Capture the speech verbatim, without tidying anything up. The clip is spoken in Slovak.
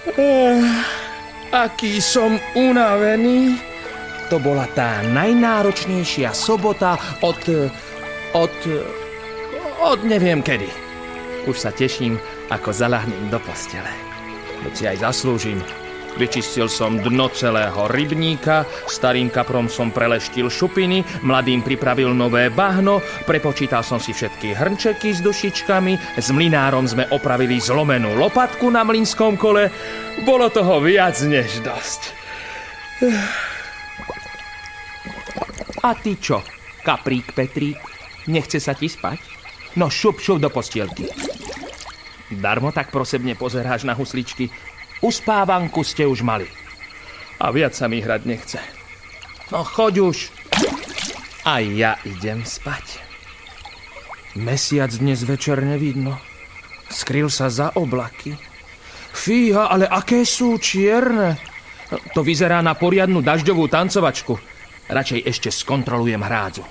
Uh, aký som unavený. To bola tá najnáročnejšia sobota od... od... od neviem kedy. Už sa teším, ako zaľahnem do postele. Veď si aj zaslúžim. Vyčistil som dno celého rybníka, starým kaprom som preleštil šupiny, mladým pripravil nové bahno, prepočítal som si všetky hrnčeky s dušičkami, s mlynárom sme opravili zlomenú lopatku na mlynskom kole. Bolo toho viac než dosť. A ty čo, kaprík Petrík? Nechce sa ti spať? No šup, šup do postielky. Darmo tak prosebne pozeráš na husličky. Uspávanku ste už mali. A viac sa mi hrať nechce. No choď už. A ja idem spať. Mesiac dnes večer nevidno. Skryl sa za oblaky. Fíha, ale aké sú čierne. To vyzerá na poriadnu dažďovú tancovačku. Radšej ešte skontrolujem hrádzu.